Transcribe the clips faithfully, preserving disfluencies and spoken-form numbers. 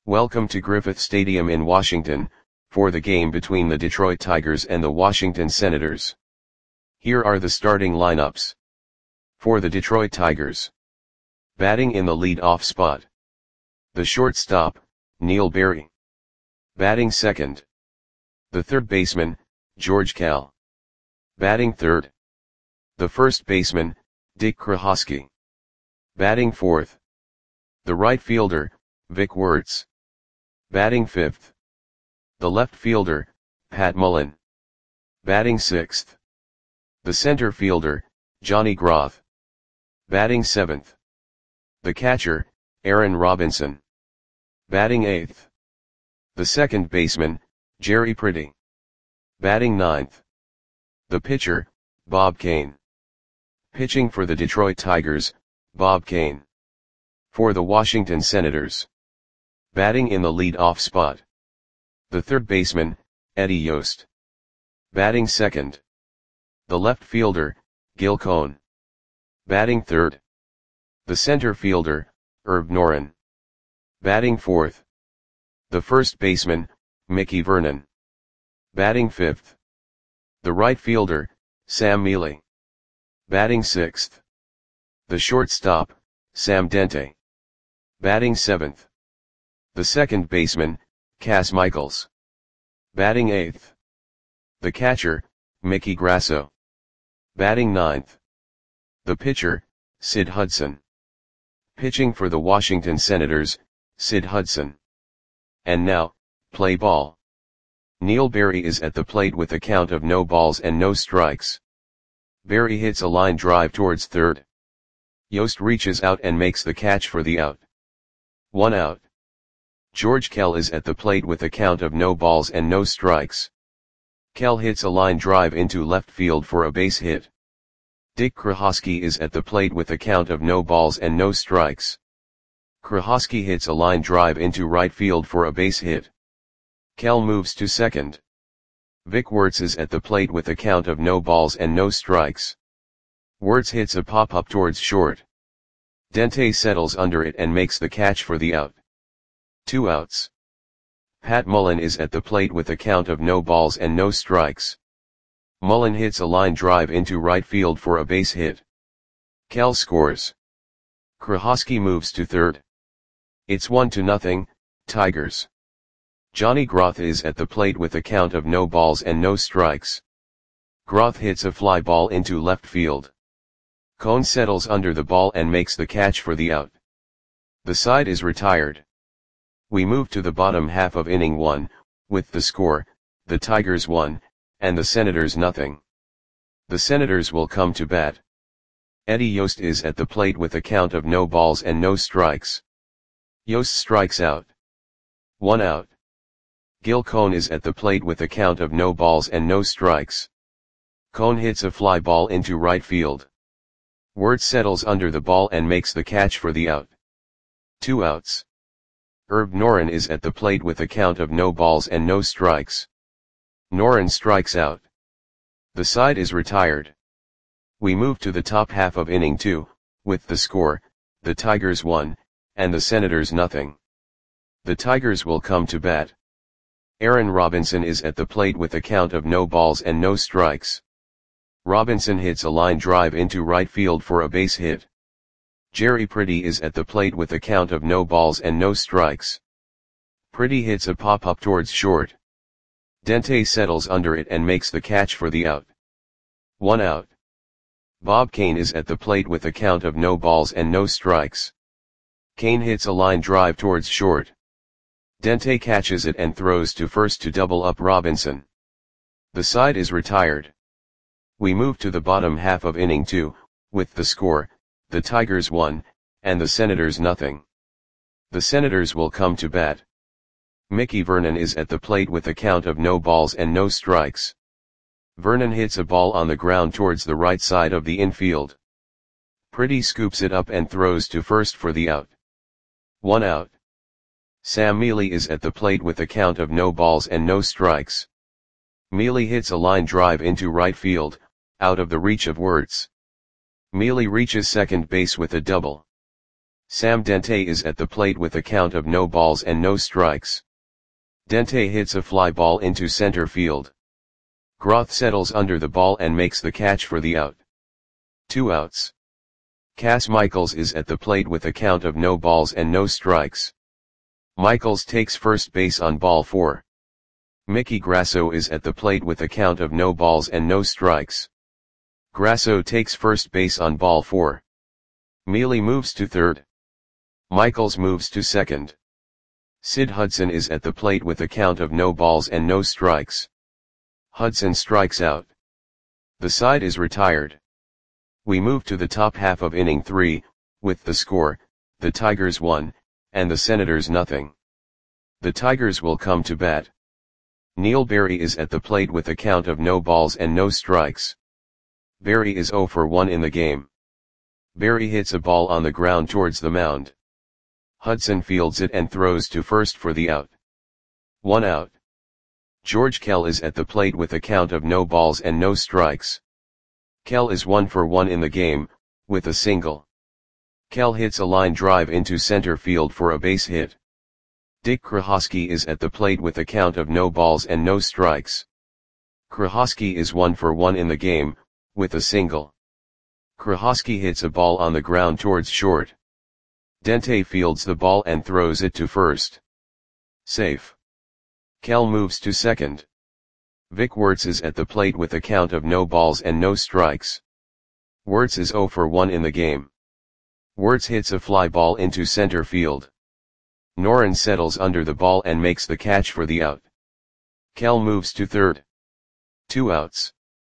Welcome to Griffith Stadium in Washington, for the game between the Detroit Tigers and the Washington Senators. Here are the starting lineups. For the Detroit Tigers. Batting in the lead-off spot. The shortstop, Neil Berry. Batting second. The third baseman, George Kell. Batting third. The first baseman, Dick Krohosky. Batting fourth. The right fielder, Vic Wertz. Batting fifth. The left fielder, Pat Mullen. Batting sixth. The center fielder, Johnny Groth. Batting seventh. The catcher, Aaron Robinson. Batting eighth. The second baseman, Jerry Priddy. Batting ninth. The pitcher, Bob Kane. Pitching for the Detroit Tigers, Bob Kane. For the Washington Senators. Batting in the lead-off spot. The third baseman, Eddie Yost. Batting second. The left fielder, Gil Cohn. Batting third. The center fielder, Herb Noren. Batting fourth. The first baseman, Mickey Vernon. Batting fifth. The right fielder, Sam Mele. Batting sixth. The shortstop, Sam Dente. Batting seventh. The second baseman, Cas Michaels. Batting eighth. The catcher, Mickey Grasso. Batting ninth. The pitcher, Sid Hudson. Pitching for the Washington Senators, Sid Hudson. And now, play ball. Neil Berry is at the plate with a count of no balls and no strikes. Berry hits a line drive towards third. Yost reaches out and makes the catch for the out. One out. George Kell is at the plate with a count of no balls and no strikes. Kell hits a line drive into left field for a base hit. Dick Krohosky is at the plate with a count of no balls and no strikes. Krohosky hits a line drive into right field for a base hit. Kell moves to second. Vic Wertz is at the plate with a count of no balls and no strikes. Wertz hits a pop-up towards short. Dente settles under it and makes the catch for the out. Two outs. Pat Mullen is at the plate with a count of no balls and no strikes. Mullen hits a line drive into right field for a base hit. Kell scores. Krohosky moves to third. It's one to nothing, Tigers. Johnny Groth is at the plate with a count of no balls and no strikes. Groth hits a fly ball into left field. Cohn settles under the ball and makes the catch for the out. The side is retired. We move to the bottom half of inning one, with the score, the Tigers one, and the Senators nothing. The Senators will come to bat. Eddie Yost is at the plate with a count of no balls and no strikes. Yost strikes out. One out. Gil Cohn is at the plate with a count of no balls and no strikes. Cohn hits a fly ball into right field. Wertz settles under the ball and makes the catch for the out. Two outs. Herb Noren is at the plate with a count of no balls and no strikes. Noren strikes out. The side is retired. We move to the top half of inning two, with the score, the Tigers one, and the Senators nothing. The Tigers will come to bat. Aaron Robinson is at the plate with a count of no balls and no strikes. Robinson hits a line drive into right field for a base hit. Jerry Priddy is at the plate with a count of no balls and no strikes. Priddy hits a pop-up towards short. Dente settles under it and makes the catch for the out. One out. Bob Kane is at the plate with a count of no balls and no strikes. Kane hits a line drive towards short. Dente catches it and throws to first to double up Robinson. The side is retired. We move to the bottom half of inning two, with the score, the Tigers one, and the Senators nothing. The Senators will come to bat. Mickey Vernon is at the plate with a count of no balls and no strikes. Vernon hits a ball on the ground towards the right side of the infield. Priddy scoops it up and throws to first for the out. One out. Sam Mele is at the plate with a count of no balls and no strikes. Mele hits a line drive into right field, out of the reach of Wertz. Mele reaches second base with a double. Sam Dente is at the plate with a count of no balls and no strikes. Dente hits a fly ball into center field. Groth settles under the ball and makes the catch for the out. Two outs. Cass Michaels is at the plate with a count of no balls and no strikes. Michaels takes first base on ball four. Mickey Grasso is at the plate with a count of no balls and no strikes. Grasso takes first base on ball four. Mealy moves to third. Michaels moves to second. Sid Hudson is at the plate with a count of no balls and no strikes. Hudson strikes out. The side is retired. We move to the top half of inning three, with the score, the Tigers one, and the Senators nothing. The Tigers will come to bat. Neil Berry is at the plate with a count of no balls and no strikes. Berry is oh for one in the game. Berry hits a ball on the ground towards the mound. Hudson fields it and throws to first for the out. One out. George Kell is at the plate with a count of no balls and no strikes. Kell is one for one in the game, with a single. Kell hits a line drive into center field for a base hit. Dick Krahosky is at the plate with a count of no balls and no strikes. Krahosky is one for one in the game, with a single. Krahosky hits a ball on the ground towards short. Dente fields the ball and throws it to first. Safe. Kell moves to second. Vic Wertz is at the plate with a count of no balls and no strikes. Wertz is oh for one in the game. Wertz hits a fly ball into center field. Noren settles under the ball and makes the catch for the out. Kell moves to third. Two outs.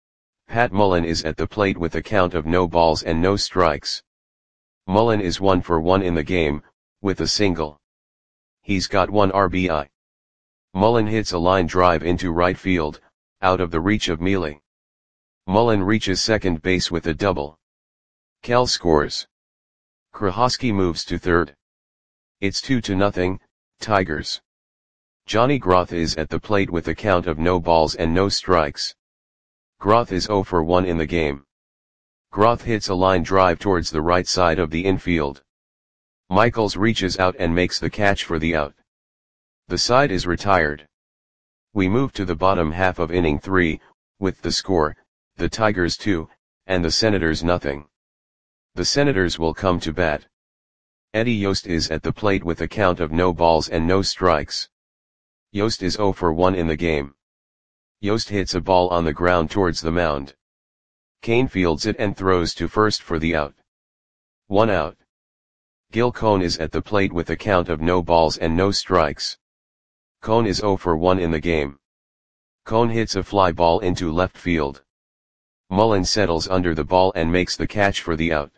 Pat Mullen is at the plate with a count of no balls and no strikes. Mullen is one for one in the game, with a single. He's got one R B I. Mullen hits a line drive into right field, out of the reach of Mealy. Mullen reaches second base with a double. Kell scores. Krahosky moves to third. It's two to nothing, Tigers. Johnny Groth is at the plate with a count of no balls and no strikes. Groth is oh for one in the game. Groth hits a line drive towards the right side of the infield. Michaels reaches out and makes the catch for the out. The side is retired. We move to the bottom half of inning three, with the score, the Tigers two, and the Senators nothing. The Senators will come to bat. Eddie Yost is at the plate with a count of no balls and no strikes. Yost is oh for one in the game. Yost hits a ball on the ground towards the mound. Kane fields it and throws to first for the out. One out. Gil Cone is at the plate with a count of no balls and no strikes. Cone is oh for one in the game. Cone hits a fly ball into left field. Mullen settles under the ball and makes the catch for the out.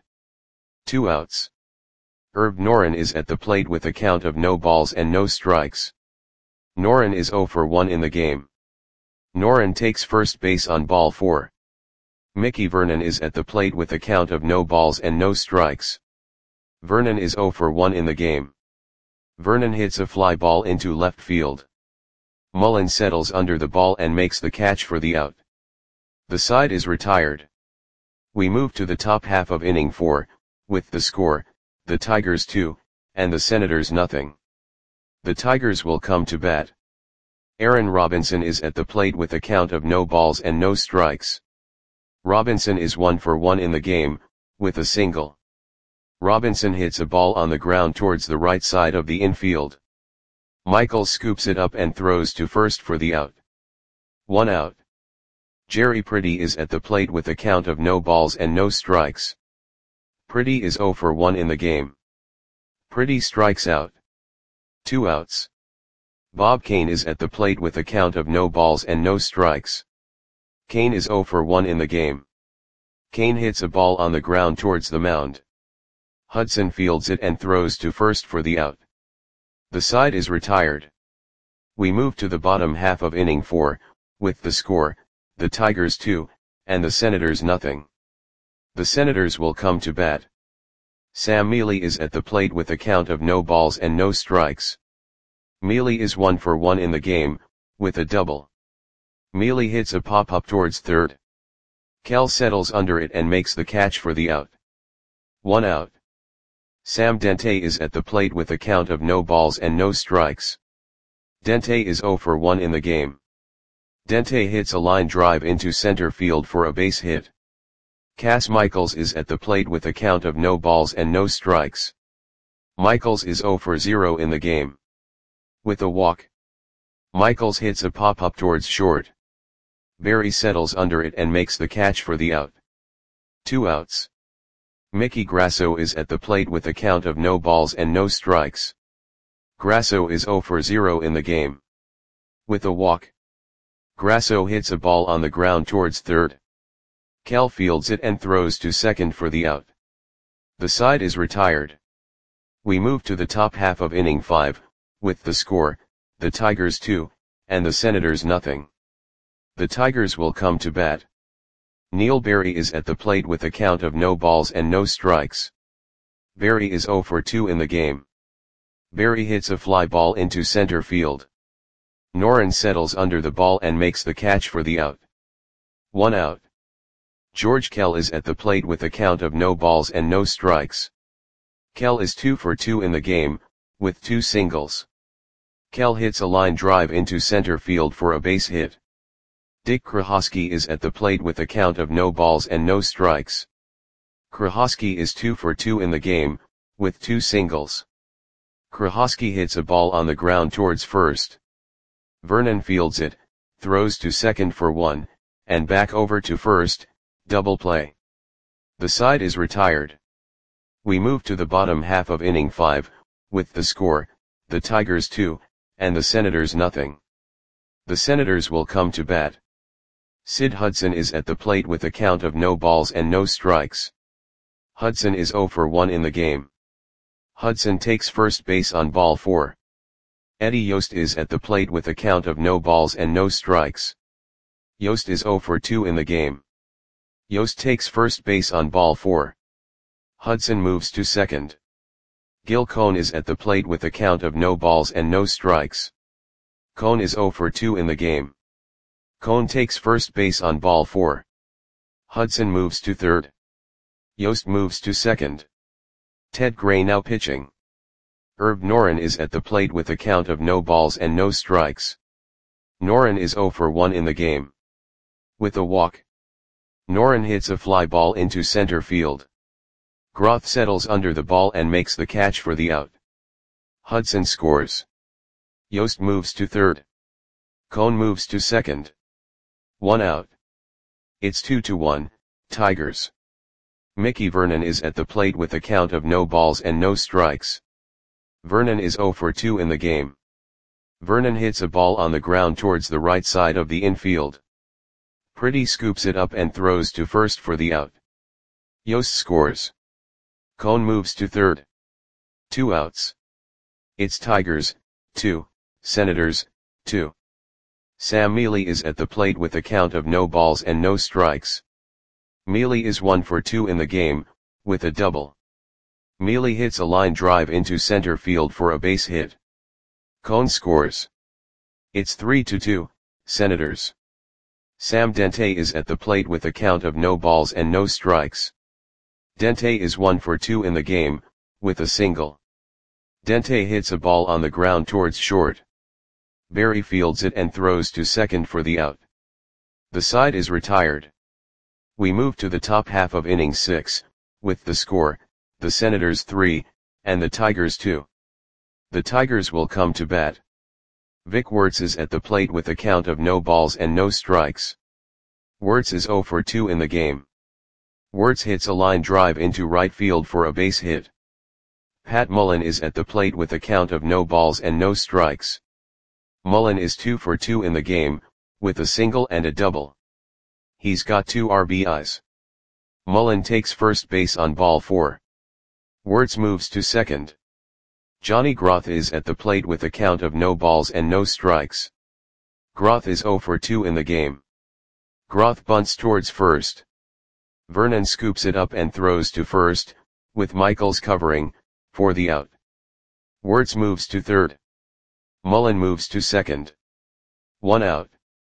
Two outs. Herb Noren is at the plate with a count of no balls and no strikes. Noren is oh for one in the game. Noren takes first base on ball four. Mickey Vernon is at the plate with a count of no balls and no strikes. Vernon is oh for one in the game. Vernon hits a fly ball into left field. Mullen settles under the ball and makes the catch for the out. The side is retired. We move to the top half of inning four, with the score, the Tigers two, and the Senators nothing. The Tigers will come to bat. Aaron Robinson is at the plate with a count of no balls and no strikes. Robinson is one for one in the game, with a single. Robinson hits a ball on the ground towards the right side of the infield. Michaels scoops it up and throws to first for the out. One out. Jerry Pretty is at the plate with a count of no balls and no strikes. Pretty is oh for one in the game. Pretty strikes out. Two outs. Bob Kane is at the plate with a count of no balls and no strikes. Kane is oh for one in the game. Kane hits a ball on the ground towards the mound. Hudson fields it and throws to first for the out. The side is retired. We move to the bottom half of inning four, with the score, the Tigers two, and the Senators nothing. The Senators will come to bat. Sam Mealy is at the plate with a count of no balls and no strikes. Mealy is one for one in the game, with a double. Mealy hits a pop-up towards third. Kell settles under it and makes the catch for the out. One out. Sam Dente is at the plate with a count of no balls and no strikes. Dente is zero for one in the game. Dente hits a line drive into center field for a base hit. Cas Michaels is at the plate with a count of no balls and no strikes. Michaels is zero for zero in the game. With a walk, Michaels hits a pop-up towards short. Berry settles under it and makes the catch for the out. Two outs. Mickey Grasso is at the plate with a count of no balls and no strikes. Grasso is zero for zero in the game. With a walk, Grasso hits a ball on the ground towards third. Kell fields it and throws to second for the out. The side is retired. We move to the top half of inning five, with the score, the Tigers two, and the Senators nothing. The Tigers will come to bat. Neil Berry is at the plate with a count of no balls and no strikes. Berry is zero for two in the game. Berry hits a fly ball into center field. Noren settles under the ball and makes the catch for the out. One out. George Kell is at the plate with a count of no balls and no strikes. Kell is two for two in the game, with two singles. Kell hits a line drive into center field for a base hit. Dick Krahosky is at the plate with a count of no balls and no strikes. Krahosky is two for two in the game, with two singles. Krahosky hits a ball on the ground towards first. Vernon fields it, throws to second for one, and back over to first, double play. The side is retired. We move to the bottom half of inning five, with the score, the Tigers two, and the Senators nothing. The Senators will come to bat. Sid Hudson is at the plate with a count of no balls and no strikes. Hudson is zero for one in the game. Hudson takes first base on ball four. Eddie Yost is at the plate with a count of no balls and no strikes. Yost is zero for two in the game. Yost takes first base on ball four. Hudson moves to second. Gil Cohn is at the plate with a count of no balls and no strikes. Cohn is zero for two in the game. Cohn takes first base on ball four. Hudson moves to third. Yost moves to second. Ted Gray now pitching. Herb Noren is at the plate with a count of no balls and no strikes. Noren is zero for one in the game. With a walk, Noren hits a fly ball into center field. Groth settles under the ball and makes the catch for the out. Hudson scores. Yost moves to third. Cohn moves to second. One out. It's two to one, Tigers. Mickey Vernon is at the plate with a count of no balls and no strikes. Vernon is zero for two in the game. Vernon hits a ball on the ground towards the right side of the infield. Pretty scoops it up and throws to first for the out. Yost scores. Cohn moves to third. Two outs. It's Tigers, two, Senators, two. Sam Mealy is at the plate with a count of no balls and no strikes. Mealy is one for two in the game, with a double. Mealy hits a line drive into center field for a base hit. Cohn scores. It's three to two, Senators. Sam Dente is at the plate with a count of no balls and no strikes. Dente is one for two in the game, with a single. Dente hits a ball on the ground towards short. Berry fields it and throws to second for the out. The side is retired. We move to the top half of inning six, with the score, the Senators three, and the Tigers two. The Tigers will come to bat. Vic Wertz is at the plate with a count of no balls and no strikes. Wertz is zero for two in the game. Wertz hits a line drive into right field for a base hit. Pat Mullen is at the plate with a count of no balls and no strikes. Mullen is two for two in the game, with a single and a double. He's got two R B Is. Mullen takes first base on ball four. Wertz moves to second. Johnny Groth is at the plate with a count of no balls and no strikes. Groth is zero for two in the game. Groth bunts towards first. Vernon scoops it up and throws to first, with Michaels covering, for the out. Wertz moves to third. Mullen moves to second. One out.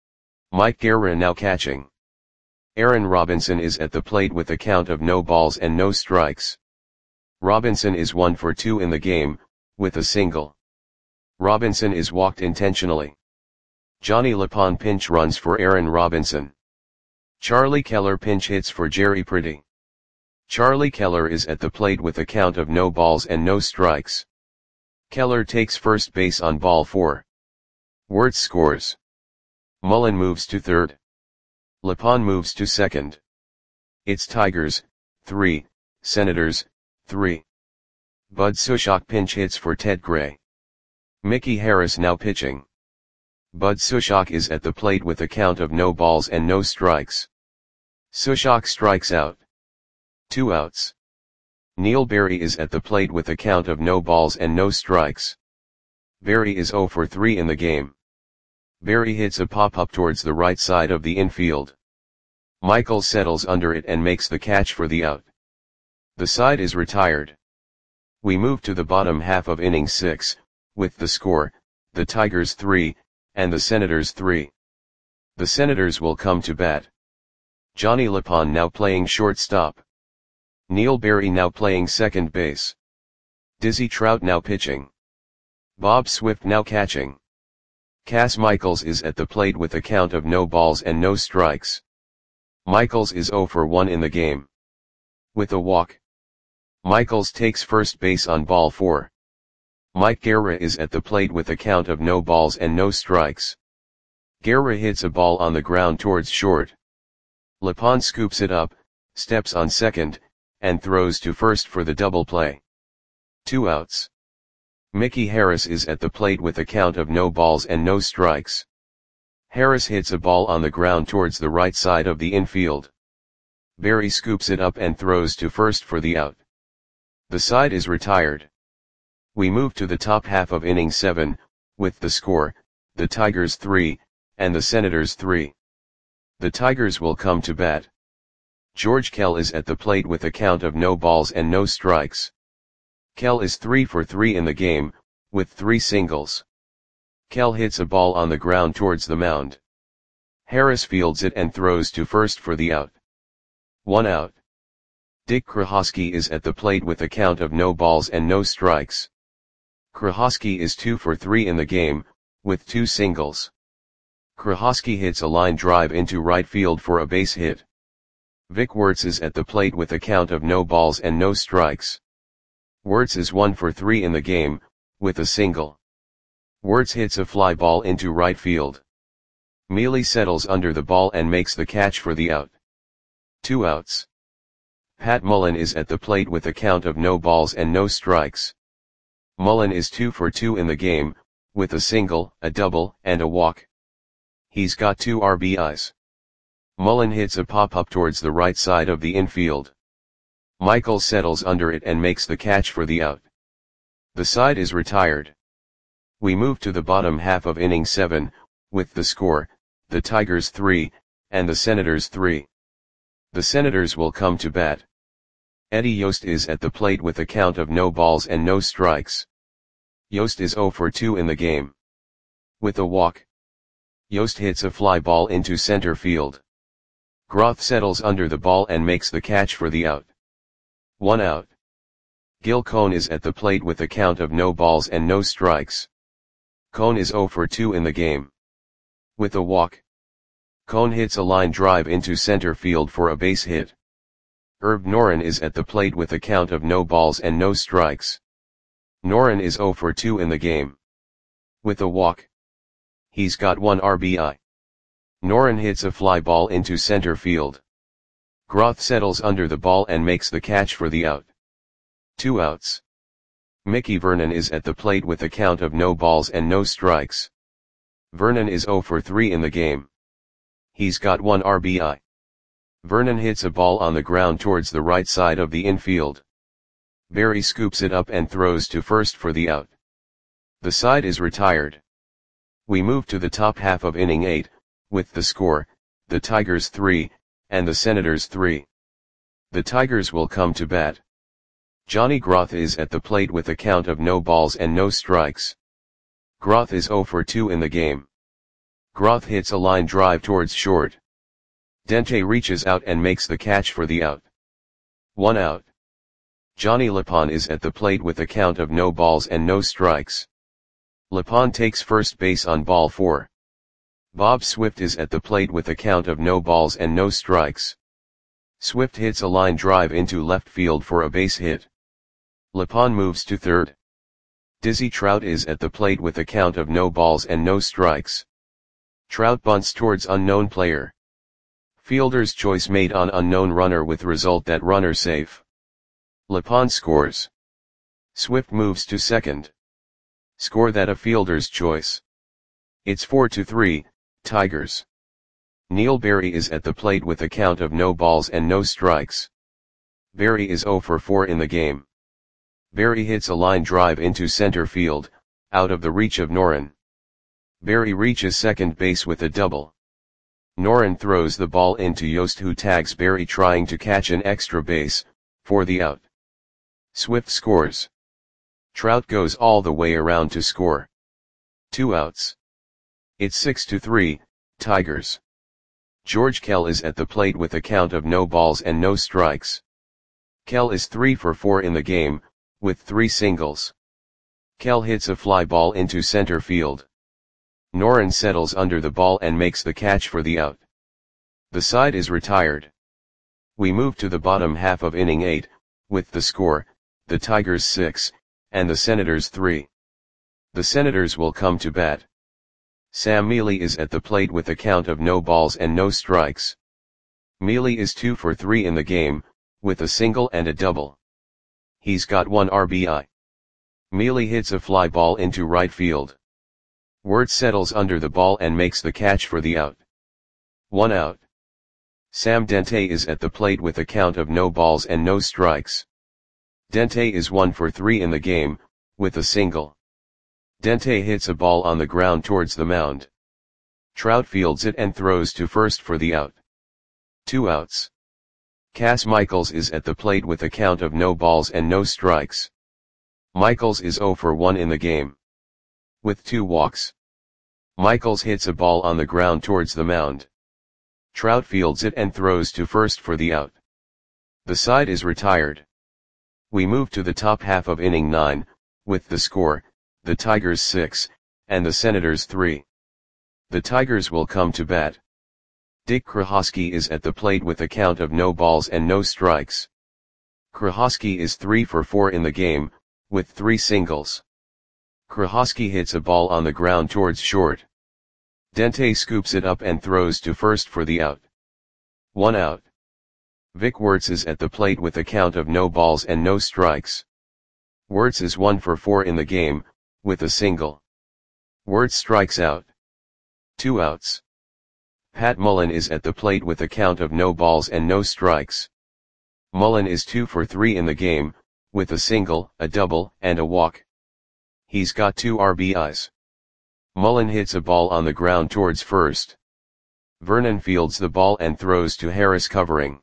Mike Guerra now catching. Aaron Robinson is at the plate with a count of no balls and no strikes. Robinson is one for two in the game, with a single. Robinson is walked intentionally. Johnny LePon pinch runs for Aaron Robinson. Charlie Keller pinch hits for Jerry Pretty. Charlie Keller is at the plate with a count of no balls and no strikes. Keller takes first base on ball four. Wirtz scores. Mullen moves to third. LePon moves to second. It's Tigers, three, Senators, three. Bud Sushok pinch hits for Ted Gray. Mickey Harris now pitching. Bud Sushok is at the plate with a count of no balls and no strikes. Sushok strikes out. Two outs. Neil Berry is at the plate with a count of no balls and no strikes. Berry is zero for three in the game. Berry hits a pop-up towards the right side of the infield. Michaels settles under it and makes the catch for the out. The side is retired. We move to the bottom half of inning six, with the score, the Tigers three, and the Senators three. The Senators will come to bat. Johnny LePon now playing shortstop. Neil Berry now playing second base. Dizzy Trout now pitching. Bob Swift now catching. Cass Michaels is at the plate with a count of no balls and no strikes. Michaels is zero for one in the game. With a walk. Michaels takes first base on ball four. Mike Guerra is at the plate with a count of no balls and no strikes. Guerra hits a ball on the ground towards short. LePon scoops it up, steps on second, and throws to first for the double play. Two outs. Mickey Harris is at the plate with a count of no balls and no strikes. Harris hits a ball on the ground towards the right side of the infield. Berry scoops it up and throws to first for the out. The side is retired. We move to the top half of inning seven, with the score, the Tigers three, and the Senators three. The Tigers will come to bat. George Kell is at the plate with a count of no balls and no strikes. Kell is three for three in the game, with three singles. Kell hits a ball on the ground towards the mound. Harris fields it and throws to first for the out. One out. Dick Krahosky is at the plate with a count of no balls and no strikes. Krahosky is two for three in the game, with two singles. Krahosky hits a line drive into right field for a base hit. Vic Wirtz is at the plate with a count of no balls and no strikes. Wirtz is one for three in the game, with a single. Wirtz hits a fly ball into right field. Mealy settles under the ball and makes the catch for the out. Two outs. Pat Mullen is at the plate with a count of no balls and no strikes. Mullen is two for two in the game, with a single, a double, and a walk. He's got two R B Is. Mullen hits a pop-up towards the right side of the infield. Michaels settles under it and makes the catch for the out. The side is retired. We move to the bottom half of inning seven, with the score, the Tigers three, and the Senators three. The Senators will come to bat. Eddie Yost is at the plate with a count of no balls and no strikes. Yost is zero for two in the game. With a walk. Yost hits a fly ball into center field. Groth settles under the ball and makes the catch for the out. One out. Gil Cohn is at the plate with a count of no balls and no strikes. Cohn is zero for two in the game. With a walk. Cohn hits a line drive into center field for a base hit. Herb Noren is at the plate with a count of no balls and no strikes. Noren is zero for two in the game. With a walk. He's got one R B I. Noren hits a fly ball into center field. Groth settles under the ball and makes the catch for the out. Two outs. Mickey Vernon is at the plate with a count of no balls and no strikes. Vernon is zero for three in the game. He's got one R B I. Vernon hits a ball on the ground towards the right side of the infield. Berry scoops it up and throws to first for the out. The side is retired. We move to the top half of inning eight, with the score, the Tigers three, and the Senators three. The Tigers will come to bat. Johnny Groth is at the plate with a count of no balls and no strikes. Groth is zero for two in the game. Groth hits a line drive towards short. Dente reaches out and makes the catch for the out. One out. Johnny Lapon is at the plate with a count of no balls and no strikes. Lapon takes first base on ball four. Bob Swift is at the plate with a count of no balls and no strikes. Swift hits a line drive into left field for a base hit. Lapon moves to third. Dizzy Trout is at the plate with a count of no balls and no strikes. Trout bunts towards unknown player. Fielder's choice made on unknown runner with result that runner safe. Lapon scores. Swift moves to second. Score that a fielder's choice. It's four to three, Tigers. Neil Berry is at the plate with a count of no balls and no strikes. Berry is zero for four in the game. Berry hits a line drive into center field, out of the reach of Noren. Berry reaches second base with a double. Noren throws the ball into Yost, who tags Berry trying to catch an extra base, for the out. Swift scores. Trout goes all the way around to score. Two outs. It's six to three, Tigers. George Kell is at the plate with a count of no balls and no strikes. Kell is three for four in the game, with three singles. Kell hits a fly ball into center field. Noren settles under the ball and makes the catch for the out. The side is retired. We move to the bottom half of inning eight, with the score, the Tigers six, and the Senators three. The Senators will come to bat. Sam Mealy is at the plate with a count of no balls and no strikes. Mealy is two for three in the game, with a single and a double. He's got one R B I. Mealy hits a fly ball into right field. Wirtz settles under the ball and makes the catch for the out. One out. Sam Dente is at the plate with a count of no balls and no strikes. Dente is one for three in the game, with a single. Dente hits a ball on the ground towards the mound. Trout fields it and throws to first for the out. Two outs. Cass Michaels is at the plate with a count of no balls and no strikes. Michaels is zero for one in the game. With two walks. Michaels hits a ball on the ground towards the mound. Trout fields it and throws to first for the out. The side is retired. We move to the top half of inning nine, with the score, the Tigers six, and the Senators three. The Tigers will come to bat. Dick Krahosky is at the plate with a count of no balls and no strikes. Krahosky is three for four in the game, with three singles. Krahosky hits a ball on the ground towards short. Dente scoops it up and throws to first for the out. One out. Vic Wirtz is at the plate with a count of no balls and no strikes. Wirtz is one for four in the game, with a single. Wirtz strikes out. Two outs. Pat Mullen is at the plate with a count of no balls and no strikes. Mullen is two for three in the game, with a single, a double, and a walk. He's got two R B Is. Mullen hits a ball on the ground towards first. Vernon fields the ball and throws to Harris covering.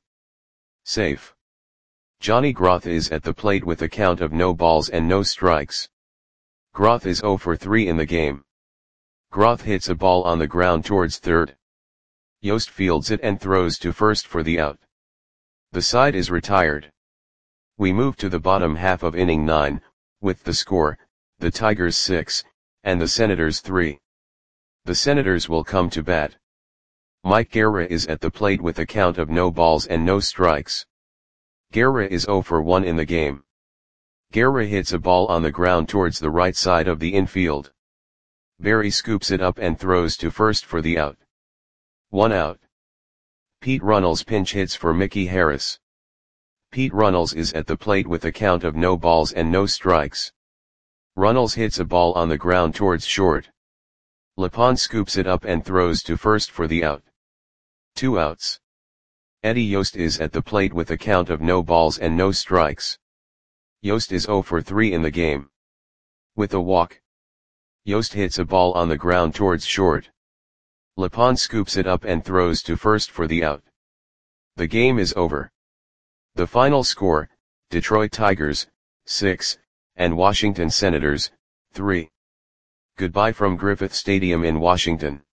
Safe. Johnny Groth is at the plate with a count of no balls and no strikes. Groth is zero for three in the game. Groth hits a ball on the ground towards third. Yost fields it and throws to first for the out. The side is retired. We move to the bottom half of inning nine, with the score, the Tigers six, and the Senators three. The Senators will come to bat. Mike Guerra is at the plate with a count of no balls and no strikes. Guerra is zero for one in the game. Guerra hits a ball on the ground towards the right side of the infield. Berry scoops it up and throws to first for the out. One out. Pete Runnels pinch hits for Mickey Harris. Pete Runnels is at the plate with a count of no balls and no strikes. Runnels hits a ball on the ground towards short. Lapon scoops it up and throws to first for the out. Two outs. Eddie Yost is at the plate with a count of no balls and no strikes. Yost is zero for three in the game. With a walk. Yost hits a ball on the ground towards short. Lapon scoops it up and throws to first for the out. The game is over. The final score, Detroit Tigers, six, and Washington Senators, three. Goodbye from Griffith Stadium in Washington.